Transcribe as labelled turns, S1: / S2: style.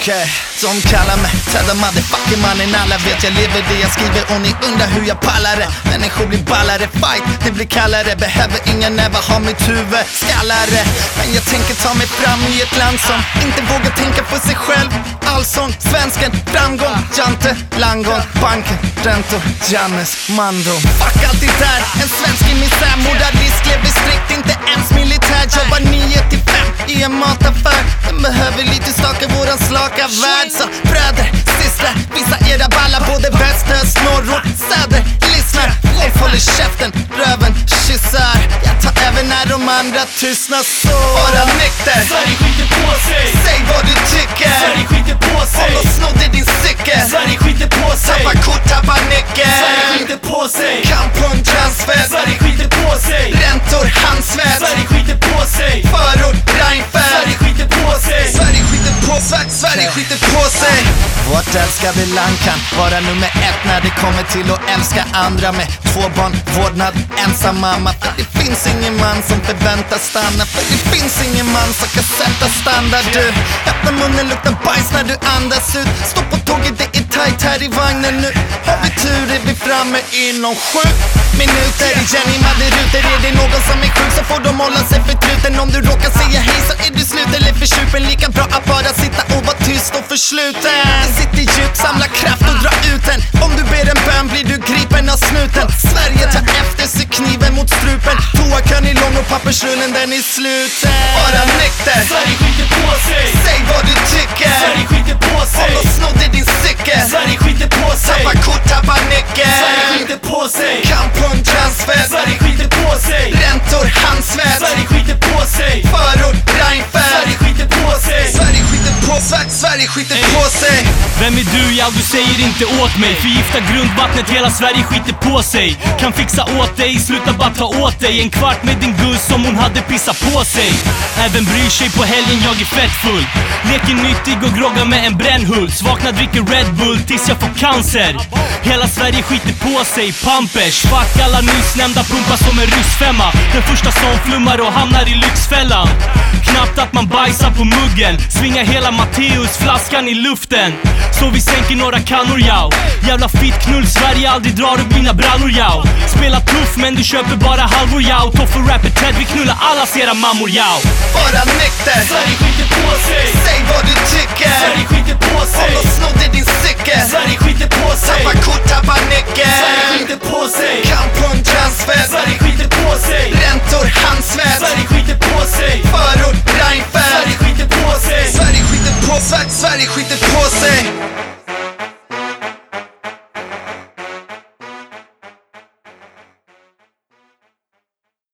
S1: Okej, de kallar mig Tedda motherfucking mannen. Alla vet jag lever det jag skriver och ni undrar hur jag pallar det. Människor blir ballare, fight, det blir kallare. Behöver ingen näva, ha mitt huvud skallare. Men jag tänker ta mig fram i ett land som inte vågar tänka på sig själv. Allsång, svensken, framgång, jante, langon, banken, räntor, Jannes, mandom. Fuck allt det där, en svensk i misär. Moralist, lever strikt, inte ens militär. Jobbar 9-5 i en mataffär. Den behöver lite staka våran slaka värld. Så bröder, systrar, vissa era ballar. Både väst, öst, norr och söder. Lyssnar, folk håller käften, röven kyssar. Jag tar även när de andra tystnar. Så bara nykter,
S2: Sverige skiter på sig.
S1: säg vad du tycker.
S2: Sverige skiter på sig.
S1: Om de snodde din cykel,
S2: Sverige skiter på sig.
S1: tappa kort, tappa nyckel.
S2: Sverige skiter på sig.
S1: Kamp på en transfer,
S2: Sverige skiter på sig.
S1: räntor, handsvett.
S2: Sverige skiter på sig.
S1: Förord, Reinfeldt.
S2: Sverige skiter på sig.
S1: Sverige skiter på sig, Sverige skiter på sig. Vårt älskade land kan vara nummer 1 när det kommer till att älska andra. Med 2 barn, vårdnad, ensam mamma. För det finns ingen man som förväntas stanna. För det finns ingen man som kan sätta standard. Du öppnar munnen, luktar bajs när du andas ut. Stå på tåget, det är tajt här i vagnen nu. Har vi tur är vi framme inom 7 minuter. Igen i madderuter, är det någon som är sjuk så får de hålla sig förtruten. Om du råkar säga hej så är du slut eller förtjupen. Lika bra att bara sitta och vara tyst och försluten. Sitter djupt, samla kraft och dra ut den. Om du ber en bön blir du gripen av snuten. Sverige tar efter sig kniven mot strupen. Toakön är lång och pappersrullen den är sluten. Bara nykter,
S2: Sverige skiter på sig.
S1: säg vad du tycker.
S2: Sverige skiter på
S1: Om
S2: sig.
S1: de snodde din cykel,
S2: Sverige skiter på sig.
S1: tappa kort, tappa nyckel.
S2: Sverige skiter på sig.
S1: Kamp på en transfer,
S2: Sverige skiter på sig.
S1: räntor, handsvett.
S2: Sverige skiter på sig.
S1: Förord, Reinfeldt.
S2: Sverige skiter på sig.
S1: Sverige skiter på sig, Sverige skiter på sig.
S2: Vem är du? Ja, du säger inte åt mig. Förgifta grundvattnet, hela Sverige skiter på sig. Kan fixa åt dig, sluta bara ta åt dig. En kvart med din gus som hon hade pissat på sig. Även bryr sig på helgen, jag är fett full. Leker nyttig och groggar med en brännhult. Vaknar, dricker Red Bull tills jag får cancer. Hela Sverige skiter på sig, Pampers. Fuck alla nyss nämnda pumpar som en ryssfemma. Den första som flummar och hamnar i lyxfällan. Knappt att man bajsar på muggen. Svingar hela Matteus flaskan i luften. Så vi sänker några kannor, jau. Jävla fittknull, Sverige aldrig drar upp mina brallor, jau. Spela tuff men du köper bara halvor, jau. Toff och rapper Ted, vi knullar alla era mammor, jau.
S1: Bara nykter,
S2: Sverige skiter på sig.
S1: säg vad du tycker.
S2: Sverige skiter på
S1: Om
S2: sig.
S1: de snodde din cykel,
S2: Sverige skiter på sig.
S1: tappa kort, tappa nyckel.
S2: Sverige skiter på sig.
S1: Kamp på en transfer,
S2: Sverige skiter på sig.
S1: räntor, handsvett.
S2: Sverige skiter på sig.
S1: Förord, Reinfeldt.
S2: Sverige skiter på sig.
S1: Sverige skiter på sig, Sverige skiter på sig.